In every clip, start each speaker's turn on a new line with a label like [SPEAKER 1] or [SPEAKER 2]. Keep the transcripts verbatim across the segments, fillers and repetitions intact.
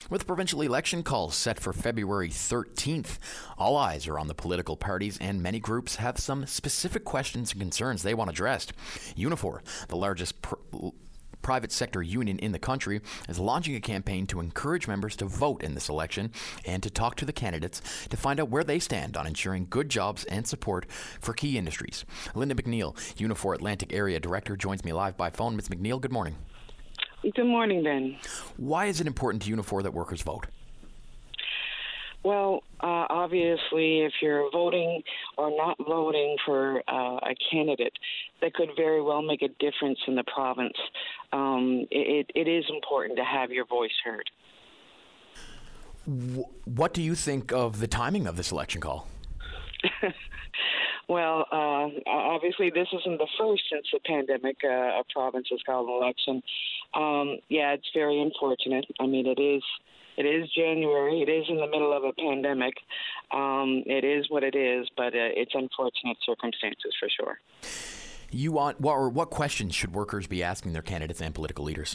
[SPEAKER 1] With provincial election calls set for February thirteenth, all eyes are on the political parties, and many groups have some specific questions and concerns they want addressed. Unifor, the largest pr- private sector union in the country, is launching a campaign to encourage members to vote in this election and to talk to the candidates to find out where they stand on ensuring good jobs and support for key industries. Linda McNeil, Unifor Atlantic Area Director, joins me live by phone. Miz McNeil, good morning.
[SPEAKER 2] Good morning, Ben.
[SPEAKER 1] Why is it important to Unifor that workers vote?
[SPEAKER 2] Well, uh, obviously, if you're voting or not voting for uh, a candidate that could very well make a difference in the province, um, it, it is important to have your voice heard.
[SPEAKER 1] What do you think of the timing of this election call?
[SPEAKER 2] Well, uh, obviously, this isn't the first since the pandemic uh, a province has called an election. Um, yeah, it's very unfortunate. I mean, it is it is January. It is in the middle of a pandemic. Um, it is what it is, but uh, it's unfortunate circumstances for sure.
[SPEAKER 1] You want, what, or what questions should workers be asking their candidates and political leaders?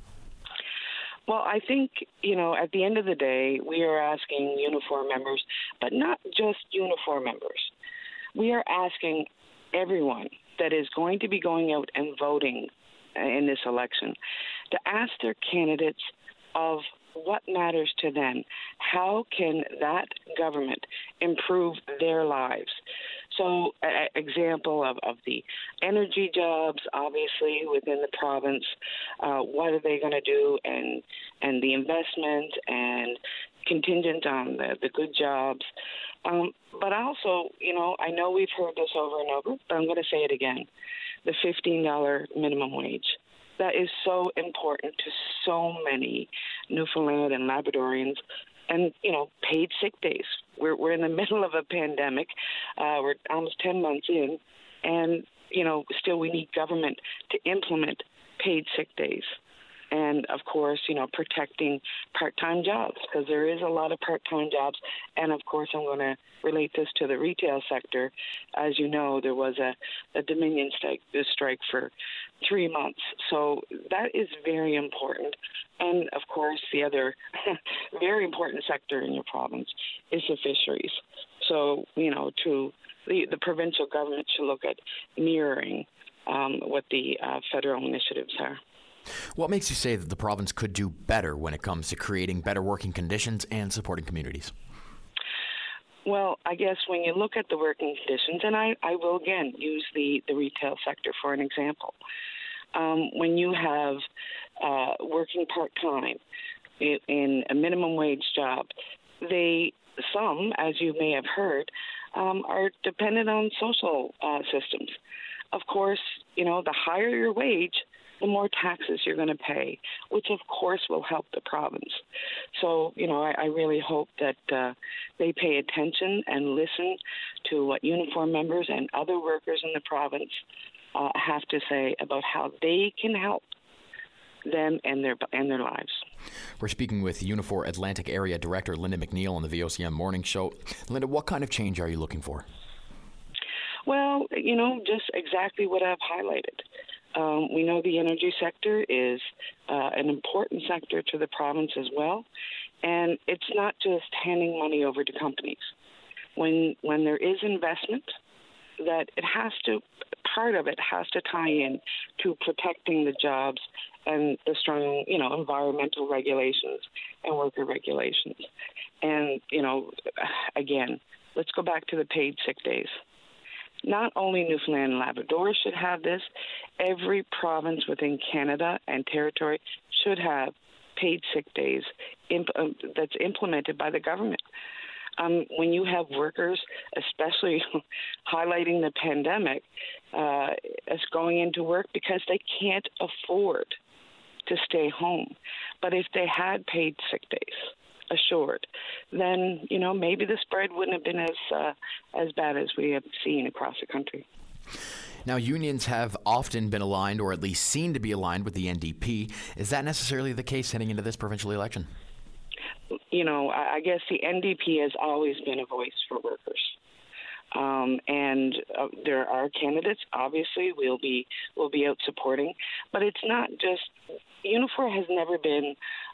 [SPEAKER 2] Well, I think, you know, at the end of the day, we are asking Unifor members, but not just Unifor members. We are asking everyone that is going to be going out and voting in this election to ask their candidates of what matters to them. How can that government improve their lives? So, an example of, of the energy jobs, obviously, within the province, uh, what are they going to do, and and the investment and contingent on the, the good jobs. Um, but also, you know, I know we've heard this over and over, but I'm going to say it again, the fifteen dollars minimum wage. That is so important to so many Newfoundland and Labradorians. And, you know, paid sick days. We're we're in the middle of a pandemic. Uh, we're almost ten months in. And, you know, still we need government to implement paid sick days. And, of course, you know, protecting part-time jobs, because there is a lot of part-time jobs. And, of course, I'm going to relate this to the retail sector. As you know, there was a, a Dominion strike, a strike for three months. So that is very important. And, of course, the other very important sector in your province is the fisheries. So, you know, to the, the provincial government should look at mirroring um, what the uh, federal initiatives are.
[SPEAKER 1] What makes you say that the province could do better when it comes to creating better working conditions and supporting communities?
[SPEAKER 2] Well, I guess when you look at the working conditions, and I, I will again use the, the retail sector for an example. Um, when you have uh, working part-time in, in a minimum wage job, they, some, as you may have heard, um, are dependent on social uh, systems. Of course, you know, the higher your wage, the more taxes you're going to pay, which of course will help the province. So, you know, I, I really hope that uh, they pay attention and listen to what Unifor members and other workers in the province uh, have to say about how they can help them and their and their lives.
[SPEAKER 1] We're speaking with Unifor Atlantic Area Director Linda McNeil on the V O C M Morning Show. Linda, what kind of change are you looking for?
[SPEAKER 2] Well, you know, just exactly what I've highlighted. Um, we know the energy sector is uh, an important sector to the province as well, and it's not just handing money over to companies. When when there is investment, that it has to, part of it has to tie in to protecting the jobs and the strong, you know, environmental regulations and worker regulations. And, you know, again, let's go back to the paid sick days. Not only Newfoundland and Labrador should have this, every province within Canada and territory should have paid sick days imp- um, that's implemented by the government. Um, when you have workers, especially highlighting the pandemic, uh, as going into work because they can't afford to stay home. But if they had paid sick days, assured, then, you know, maybe the spread wouldn't have been as uh, as bad as we have seen across the country.
[SPEAKER 1] Now, unions have often been aligned, or at least seen to be aligned, with the N D P. Is that necessarily the case heading into this provincial election?
[SPEAKER 2] You know, I guess the N D P has always been a voice for workers. Um, and uh, there are candidates, obviously, we'll be we'll be out supporting. But it's not just, Unifor has never been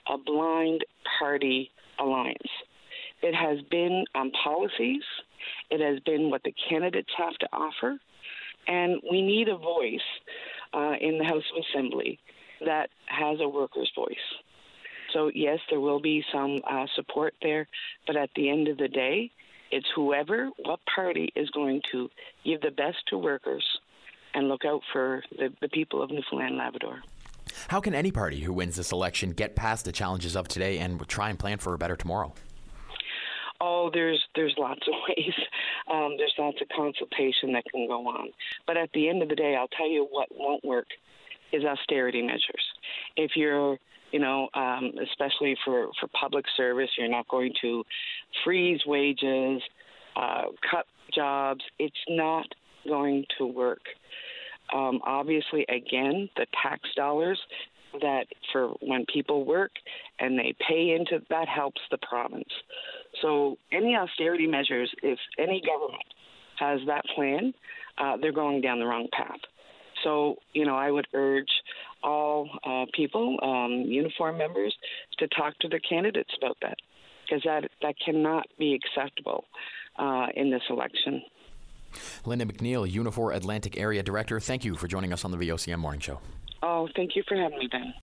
[SPEAKER 2] a blind party alliance. It has been on policies. It has been what the candidates have to offer. And we need a voice uh, in the House of Assembly that has a worker's voice. So, yes, there will be some uh, support there, but at the end of the day, it's whoever, what party is going to give the best to workers and look out for the, the people of Newfoundland and Labrador.
[SPEAKER 1] How can any party who wins this election get past the challenges of today and try and plan for a better tomorrow?
[SPEAKER 2] Oh, there's there's lots of ways. Um, there's lots of consultation that can go on. But at the end of the day, I'll tell you what won't work is austerity measures. If you're, you know, um, especially for, for public service, you're not going to freeze wages, uh, cut jobs. It's not going to work. Um, obviously, again, the tax dollars that for when people work and they pay into that helps the province. So any austerity measures, if any government has that plan, uh, they're going down the wrong path. So, you know, I would urge all uh, people, um, uniform members, to talk to their candidates about that, because that, that cannot be acceptable uh, in this election.
[SPEAKER 1] Linda McNeil, Unifor Atlantic Area Director, thank you for joining us on the V O C M Morning Show.
[SPEAKER 2] Oh, thank you for having me, Ben.